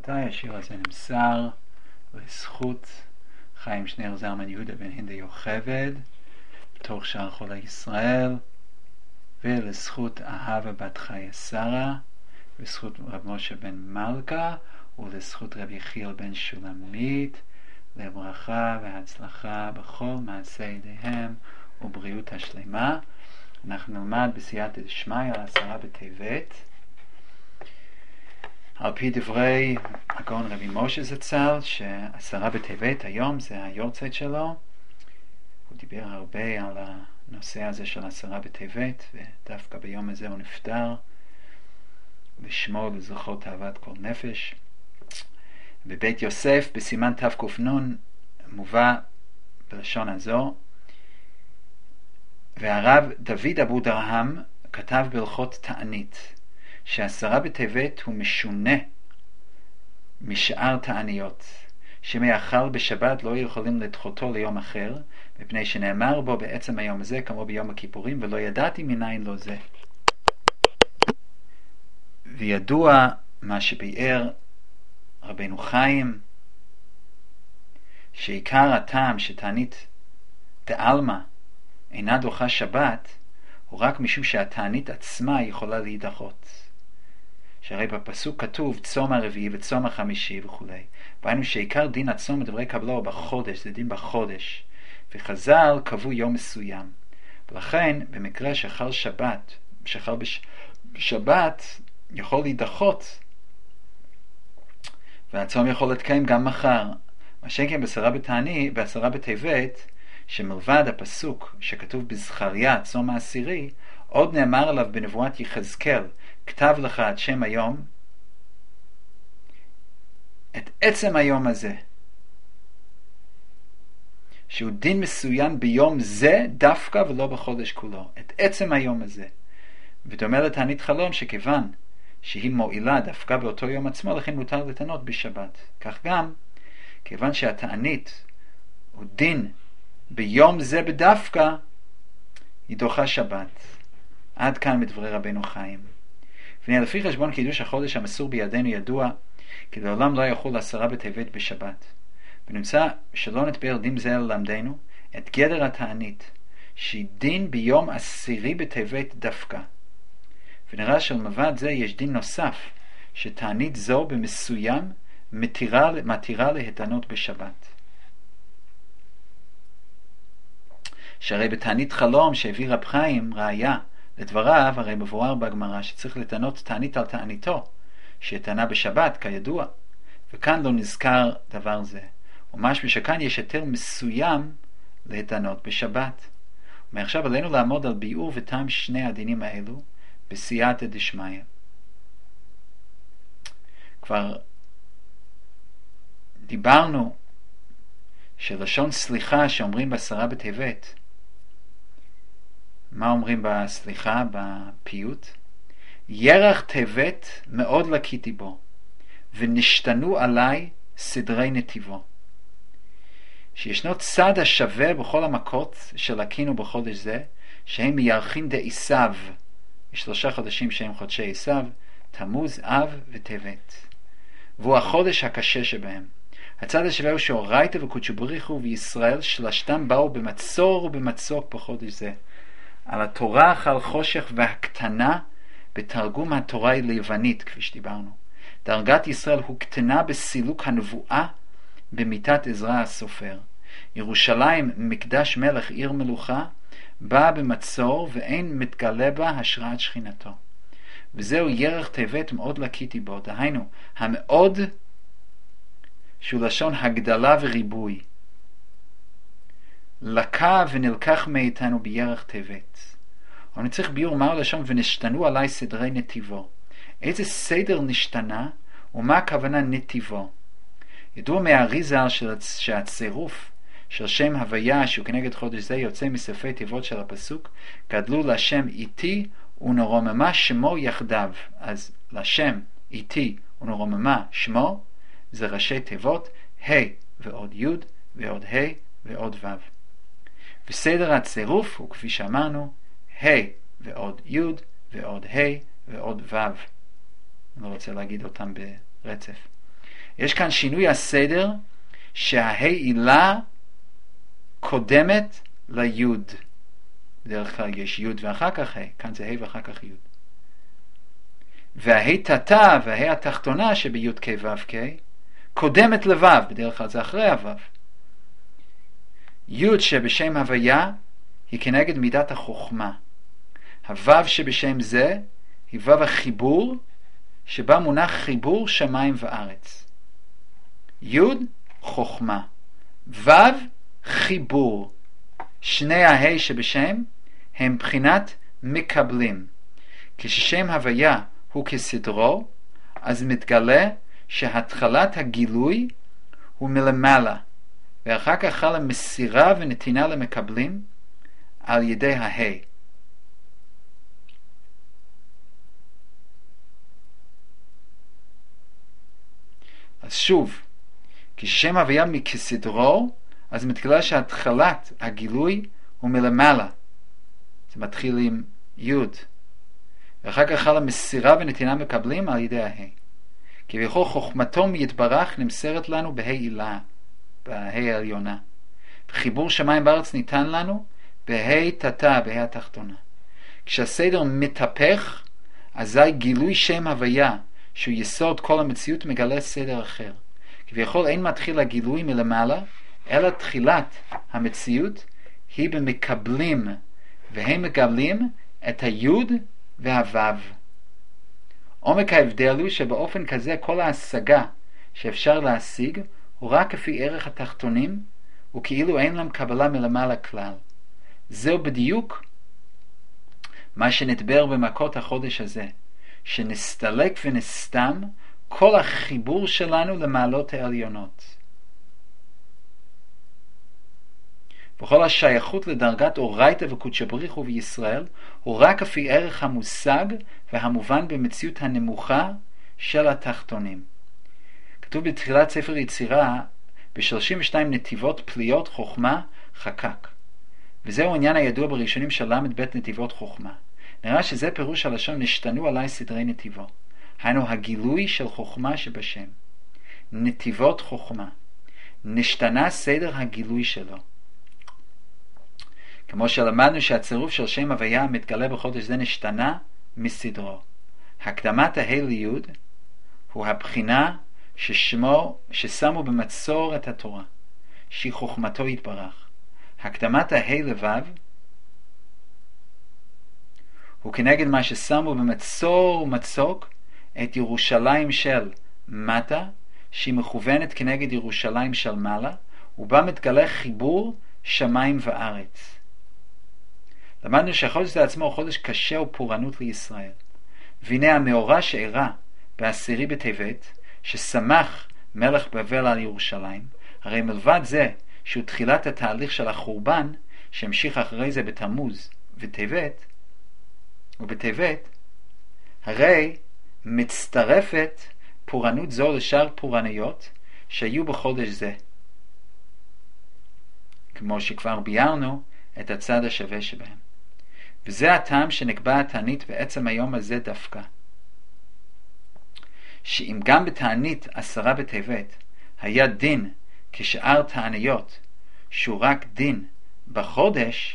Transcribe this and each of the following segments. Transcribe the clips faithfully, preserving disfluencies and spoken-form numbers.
רבותיי, השיר הזה נמסר לזכות חיים שניאור זלמן יהודה בן הינדה יוכבד בתוך שאר חולי ישראל, ולזכות אהבה בת חיה שרה, לזכות רב משה בן מלכה, ולזכות רב יחיאל בן שולמית, לברכה והצלחה בכל מעשה ידיהם ובריאות השלמה. אנחנו נלמד בסייעתא דשמיא על עשרה בטבת, על פי דברי הגאון רבי משה זצ"ל, שעשרה בטבת היום זה היורצייט שלו. הוא דיבר הרבה על הנושא הזה של עשרה בטבת, ודווקא ביום הזה הוא נפטר, לשמור לזכור תאוות כל נפש. בבית יוסף בסימן תק"ן מובא בלשון הזו: והרב דוד אבו דרהם כתב בהלכות תענית שעשרה בטבת הוא משונה משאר תעניות, שמאכל בשבת לא יכולים לדחותו ליום אחר, מפני שנאמר בו בעצם היום הזה כמו ביום הכיפורים, ולא ידעתי מניין לו זה. וידוע מה שביאר רבנו חיים, שעיקר הטעם שתענית דעלמא אינה דוחה שבת הוא רק משום שהתענית עצמה יכולה להידחות. שהרי בפסוק כתוב צום הרביעי וצום החמישי וכו'. והיינו שעיקר דין הצום מדברי קבלו בחודש, זה דין בחודש, וחז"ל קבעו יום מסוים. ולכן במקרה שחל שבת, שחל בש... בשבת יכול להידחות, והצום יכול להתקיים גם מחר. מה שכן בעשרה בתענית, בעשרה בטבת, שמלבד הפסוק שכתוב בזכריה צום העשירי, עוד נאמר עליו בנבואת יחזקאל, כתב לך את שם היום, את עצם היום הזה, שהוא דין מסוים ביום זה דווקא ולא בחודש כולו, את עצם היום הזה. ודומה לתענית חלום, שכיוון שהיא מועילה דווקא באותו יום עצמו, לכן מותר לתענות בשבת. כך גם כיוון שהתענית הוא דין ביום זה בדווקא, היא דוחה שבת. עד כאן מדברי רבנו חיים. ולפי חשבון קידוש החודש המסור בידינו ידוע כי לעולם לא יחול עשרה בטבת בשבת, ונמצא שלא נתבאר דין זה ללמדנו את גדר התענית שהיא דין ביום עשירי בטבת דווקא. ונראה שלמלבד זה יש דין נוסף, שתענית זו במסוים מתירה, מתירה להתענות בשבת. שהרי בתענית חלום שהביא רב חיים ראיה לדבריו, הרי מבואר בגמרא שצריך לתענות תענית על תעניתו שתענה בשבת כידוע, וכאן לא נזכר דבר זה, ומשהו שכאן יש היתר מסוים להתענות בשבת. ומעכשיו עלינו לעמוד על ביאור וטעם שני הדינים האלו בסייעתא דשמיא. כבר דיברנו שלשון סליחה שאומרים בעשרה בטבת, מה אומרים בסליחה בפיוט? ירח טבת מאוד לקיתי בו, ונשתנו עליי סדרי נתיבו. שישנו צד השווה בכל המכות שלקינו בחודש זה, שהם מיירחין דעשיו, שלושה חודשים שהם חודשי עשיו, תמוז, אב וטבת, והוא החודש הקשה שבהם. הצד השווה הוא שאורייתא וקודשא בריך הוא וישראל שלשתם באו במצור ובמצוק בחודש זה. על התורה אכל חושך והקטנה, בתרגום התורה היא ליוונית כפי שדיברנו. דרגת ישראל הוא קטנה בסילוק הנבואה במיתת עזרא הסופר. ירושלים מקדש מלך עיר מלוכה, באה במצור ואין מתגלה בה השראת שכינתו. וזהו ירח טבת מאוד לקיתי בו, דהיינו המאוד שהוא לשון הגדלה וריבוי. לקה ונלקח מאיתנו בירח טבת. אבל נצטרך ביור מה הלשון ונשתנו עליי סדרי נתיבו. איזה סדר נשתנה ומה הכוונה נתיבו? ידוע מהאריזה שהצירוף של שם הוויה שהוא כנגד חודש זה יוצא מספי תיבות של הפסוק, גדלו לשם איתי ונרוממה שמו יחדיו. אז לשם איתי ונרוממה שמו זה ראשי תיבות ה' ועוד י' ועוד ה' ועוד ו'. וסדר הצירוף הוא כפי שאמרנו ה' ועוד י' ועוד ה' ועוד ו'. אני לא רוצה להגיד אותם ברצף. יש כאן שינוי הסדר שההי עילה קודמת ליוד. בדרך כלל יש יוד ואחר כך ה', כאן זה ה' ואחר כך יוד. וההי תתה וההי התחתונה שביוד כ' ו' כ' קודמת לו', בדרך כלל זה אחרי הו'. יוד שבשם הוויה היא כנגד מידת החוכמה. הו' שבשם זה היא ו' החיבור, שבה מונח חיבור שמיים וארץ. יוד חוכמה, ו' חיבור. שני ההי שבשם הם בחינת מקבלים. כששם הוויה הוא כסדרו, אז מתגלה שהתחלת הגילוי הוא מלמעלה, ואחר כך חלה מסירה ונתינה למקבלים על ידי ההי. אז שוב, כששם הוויה מכסדרו, אז מתגלה שהתחלת הגילוי הוא מלמעלה. זה מתחיל עם יוד. ואחר כך חלה מסירה ונתינה מקבלים על ידי ההי. כביכול חוכמתו יתברך נמסרת לנו בהי עילה, בהי העליונה. חיבור שמיים בארץ ניתן לנו בהי תתה, בהי התחתונה. כשהסדר מתהפך, אזי גילוי שם הוויה, שהוא יסוד כל המציאות, מגלה סדר אחר. כביכול אין מתחיל הגילוי מלמעלה, אלא תחילת המציאות היא במקבלים, והם מקבלים את היוד והוו. עומק ההבדל הוא שבאופן כזה כל ההשגה שאפשר להשיג הוא רק כפי ערך התחתונים, וכאילו אין להם קבלה מלמעלה כלל. זהו בדיוק מה שנדבר במכות החודש הזה, שנסתלק ונסתם כל החיבור שלנו למעלות העליונות. וכל השייכות לדרגת אורייתא וקודשא בריך הוא בישראל הוא רק כפי ערך המושג והמובן במציאות הנמוכה של התחתונים. כתוב בתחילת ספר יצירה ב-שלושים ושתיים נתיבות פליות חוכמה חקק. וזהו העניין הידוע בראשונים של למד בית נתיבות חוכמה. נראה שזה פירוש הלשון נשתנו עליי סדרי נתיבו. היינו הגילוי של חוכמה שבשם. נתיבות חוכמה. נשתנה סדר הגילוי שלו. כמו שלמדנו שהצירוף של שם הוויה מתגלה בחודש זה נשתנה מסדרו. הקדמת ההי ליוד הוא הבחינה ששמו, ששמו במצור את התורה, שהיא חוכמתו יתברך. הקדמת ההי לבב הוא כנגד מה ששמו במצור ומצוק את ירושלים של מטה, שהיא מכוונת כנגד ירושלים של מעלה, ובה מתגלה חיבור שמיים וארץ. למדנו שהחודש זה עצמו הוא חודש קשה ופורענות לישראל. והנה המאורע שאירע בעשירי בטבת, ששמח מלך בבל על ירושלים, הרי מלבד זה שהוא תחילת התהליך של החורבן, שהמשיך אחרי זה בתמוז וטבת, ובטבת, הרי מצטרפת פורענות זו לשאר פורעניות שהיו בחודש זה. כמו שכבר ביארנו את הצד השווה שבהם. וזה הטעם שנקבע התענית בעצם היום הזה דווקא. שאם גם בתענית עשרה בטבת היה דין כשאר תעניות שהוא רק דין בחודש,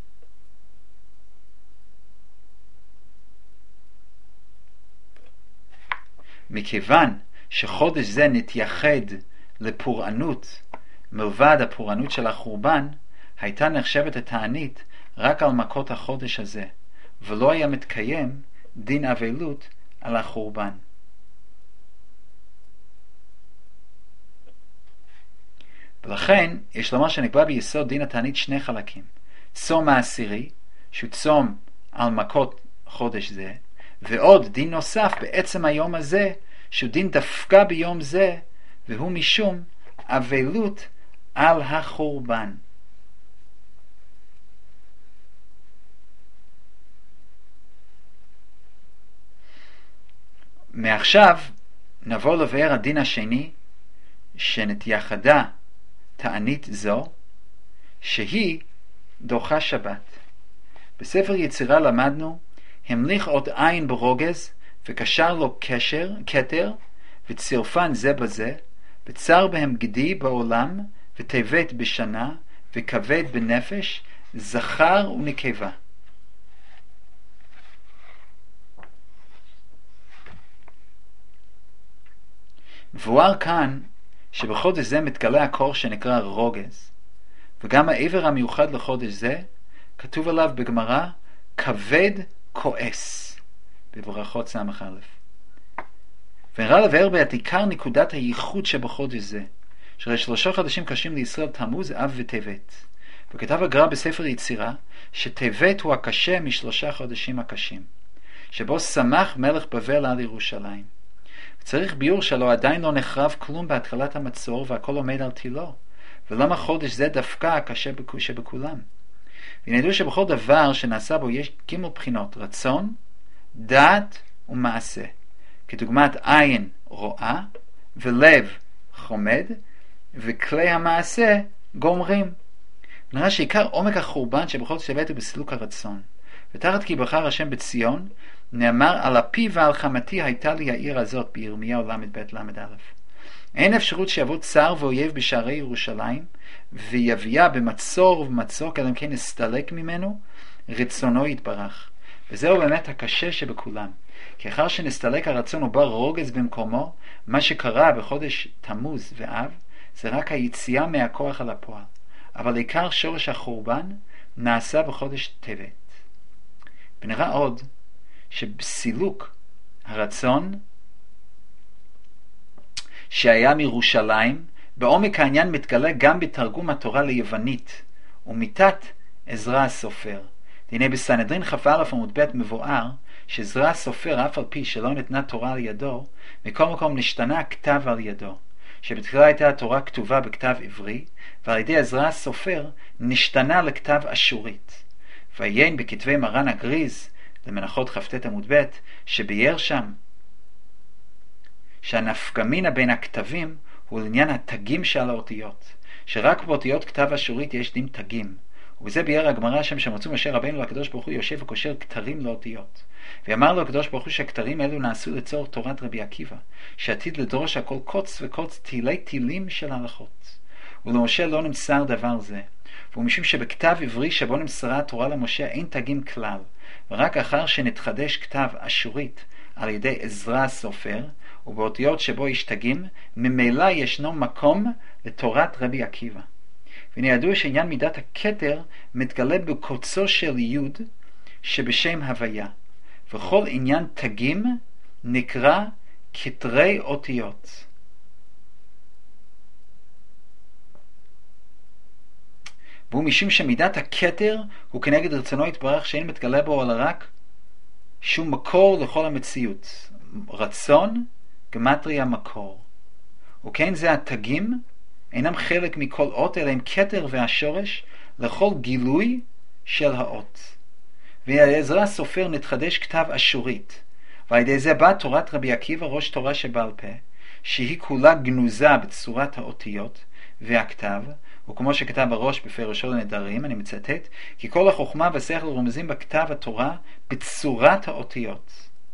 מכיוון שחודש זה נתייחד לפורענות מלבד הפורענות של החורבן, הייתה נחשבת התענית רק על מכות החודש הזה, ולא היה מתקיים דין אבלות על החורבן. ולכן יש לומר שנקבע ביסוד דין התענית שני חלקים. צום העשירי, שהוא צום על מכות חודש זה, ועוד דין נוסף בעצם היום הזה, שהוא דין דווקא ביום זה, והוא משום אבלות על החורבן. מעכשיו נבוא לבאר הדין השני שנתייחדה תענית זו, שהיא דוחה שבת. בספר יצירה למדנו המליך עוד עין ברוגז וקשר לו קשר, כתר, וצירפן זה בזה, בצר בהם גדי בעולם, וטבת בשנה, וכבד בנפש, זכר ונקבה. מבואר כאן שבחודש זה מתגלה הקור שנקרא רוגז, וגם העבר המיוחד לחודש זה כתוב עליו בגמרא כבד כועס בברכות סמך א'. ונראה לבאר בעת עיקר נקודת הייחוד שבחודש זה, שהרי שלושה חודשים קשים לישראל תמוז, אב וטבת. וכתב הגר"א בספר יצירה שטבת הוא הקשה משלושה חודשים הקשים, שבו שמח מלך בבל על ירושלים. צריך ביור שלו עדיין לא נחרב כלום בהתחלת המצור והכל עומד על תילו, ולמה חודש זה דווקא הקשה שבכולם. ונדעו שבכל דבר שנעשה בו יש ג' בחינות, רצון, דעת ומעשה, כדוגמת עין רואה ולב חומד וכלי המעשה גומרים. נראה שעיקר עומק החורבן שבכל שבט הוא בסילוק הרצון, ותחת כי בחר השם בציון נאמר על אפי ועל חמתי הייתה לי העיר הזאת בירמיהו למד ב' למד א'. אין אפשרות שיבוא צר ואויב בשערי ירושלים ויביאה במצור ובמצוק, אלא אם כן נסתלק ממנו רצונו יתברך. וזהו באמת הקשה שבכולם, כי אחר שנסתלק הרצון ובא רוגז במקומו, מה שקרה בחודש תמוז ואב זה רק היציאה מהכוח על הפועל, אבל עיקר שורש החורבן נעשה בחודש טבת. ונראה עוד שבסילוק הרצון שהיה מירושלים בעומק העניין מתגלה גם בתרגום התורה ליוונית ומיתת עזרא הסופר. הנה בסנהדרין כ"א עמוד ב' מבואר שעזרא הסופר, אף על פי שלא נתנה תורה על ידו, מכל מקום נשתנה כתב על ידו, שבתחילה הייתה התורה כתובה בכתב עברי, ועל ידי עזרא הסופר נשתנה לכתב אשורית. ועיין בכתבי מרן הגריז למנחות כ"ט עמוד ב' שבייר שם שהנפקמינה בין הכתבים הוא לעניין התגים של האותיות, שרק באותיות כתב אשורית יש דין תגים, ובזה ביאר הגמרא שם שמצאו משה רבינו לקדוש ברוך הוא יושב וקושר כתרים לאותיות, ואמר לו הקדוש ברוך הוא שהכתרים אלו נעשו לצורך תורת רבי עקיבא, שעתיד לדרוש הכל קוץ וקוץ תילי תילים של הלכות. ולמשה לא נמסר דבר זה, ומשום שבכתב עברי שבו נמסרה התורה למשה אין תגים כלל, ורק אחר שנתחדש כתב אשורית על ידי עזרא הסופר, ובאותיות שבו יש תגים, ממילא ישנו מקום לתורת רבי עקיבא. והנה ידוע שעניין מידת הכתר מתגלה בקוצו של יוד שבשם הוויה, וכל עניין תגים נקרא כתרי אותיות. והוא משום שמידת הכתר הוא כנגד רצונו יתברך שאין מתגלה בו אלא רק שום מקור לכל המציאות, רצון גמטריה מקור. וכן זה התגים אינם חלק מכל אות אלא עם כתר והשורש לכל גילוי של האות. ועזרא הסופר נתחדש כתב אשורית, ועל ידי זה בא תורת רבי עקיבא ראש תורה שבעל פה, שהיא כולה גנוזה בצורת האותיות והכתב, וכמו שכתב הראש בפירושו לנדרים, אני מצטט, כי כל החוכמה והשכל רומזים בכתב התורה בצורת האותיות.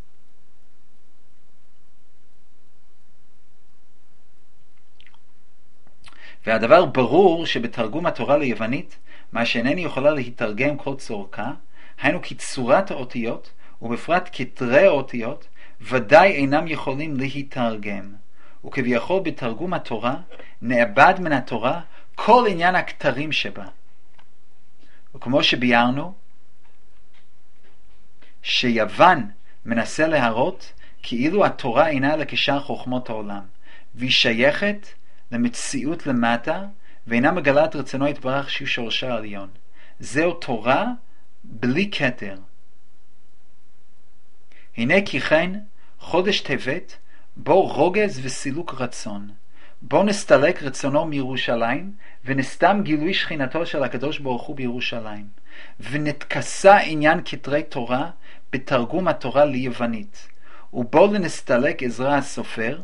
והדבר ברור שבתרגום התורה ליוונית, מה שאינני יכולה להתרגם כל צורכה, היינו כי צורת האותיות, ובפרט כתרי האותיות, ודאי אינם יכולים להתרגם. וכביכול בתרגום התורה, נאבד מן התורה כל עניין הכתרים שבה. וכמו שביארנו, שיוון מנסה להראות כאילו התורה אינה לקשר חוכמות העולם, והיא שייכת למציאות למטה, ואינה מגלה את רצונו יתברך שהוא שורשה העליון. זהו תורה בלי כתר. הנה כי כן חודש טבת בו רוגז וסילוק רצון, בו נסתלק רצונו מירושלים ונסתם גילוי שכינתו של הקדוש ברוך הוא בירושלים, ונתכסה עניין כתרי תורה בתרגום התורה ליוונית, ובו לנסתלק עזרא הסופר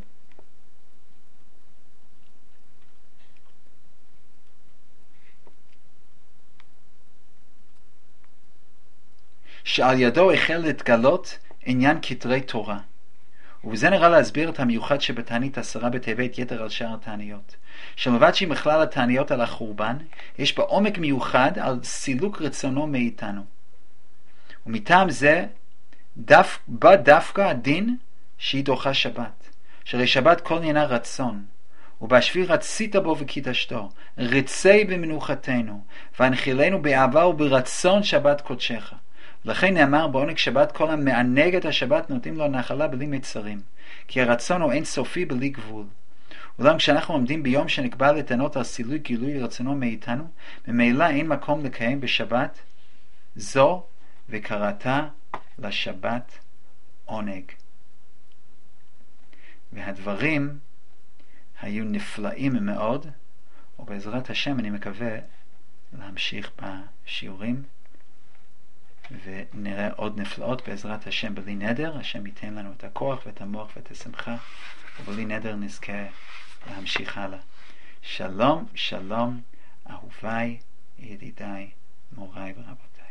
שעל ידו החל להתגלות עניין כתרי תורה, ובזה נראה להסביר את המיוחד שבתענית עשרה בטבת יתר על שאר התעניות. שלמבד שהיא מכלל התעניות על החורבן, יש בה עומק מיוחד על סילוק רצונו מאיתנו. ומטעם זה דף, בא דווקא הדין שהיא דוחה שבת. שהרי שבת כל עניינה רצון. ובשביל רצית בו וקידשתו, רצי במנוחתנו, והנחילנו באהבה וברצון שבת קודשך. לכן נאמר בעונג שבת כל המענג את השבת נותנים לו נחלה בלי מצרים, כי הרצון הוא אין סופי בלי גבול. אולם כשאנחנו עומדים ביום שנקבע לטענות על סילוי גילוי רצונו מאיתנו, ממילא אין מקום לקיים בשבת זו וקראתה לשבת עונג. והדברים היו נפלאים מאוד, ובעזרת השם אני מקווה להמשיך בשיעורים ונראה עוד נפלאות בעזרת השם בלי נדר. השם ייתן לנו את הכוח ואת המוח ואת השמחה, ובלי נדר נזכה להמשיך הלאה. שלום, שלום, אהוביי, ידידיי, מוריי ורבותיי.